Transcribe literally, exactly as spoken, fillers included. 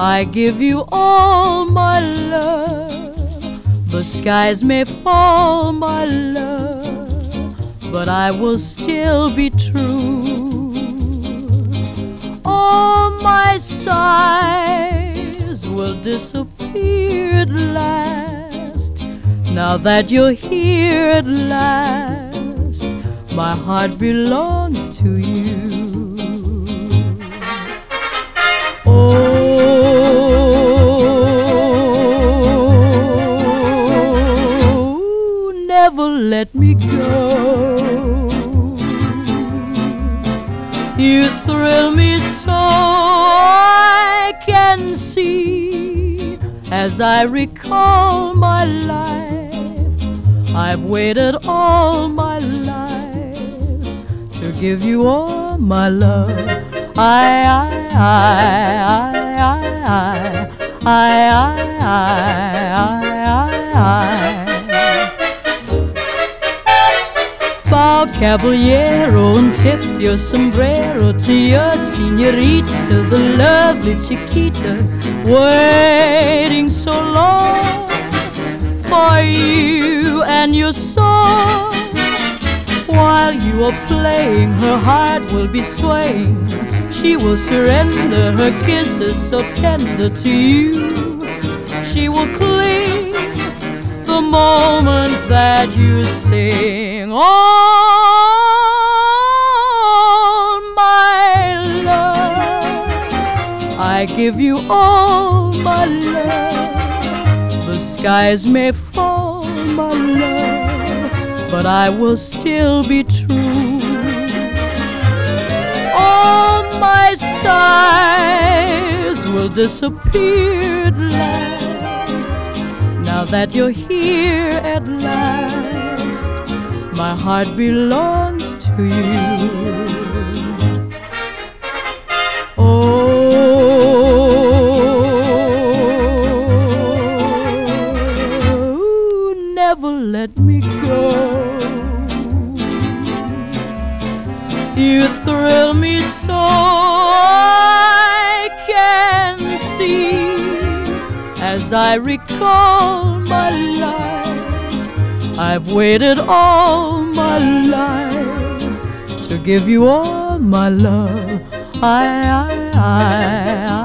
I give you all my love. The skies may fall, my love, but I will still be true. All my sighs will disappear at last. Now that you're here at last, my heart belongs to you. Oh, never let me go. You thrill me so I can see. As I recall my life, I've waited all my life to give you all my love. I, I, I, I, I, I, I, I, Bow, caballero, and tip your sombrero to your señorita, the lovely Chiquita, waiting so long for you and your song. While you are playing, her heart will be swaying. She will surrender her kisses so tender to you. She will cling the moment that you sing. All my love, I give you all my love. The skies may fall, my love, but I will still be true. All my sighs will disappear at last. Now that you're here at last, my heart belongs to you. Oh, never let me go. You thrill me so I can see. As I recall my life, I've waited all my life to give you all my love. I, I, I, I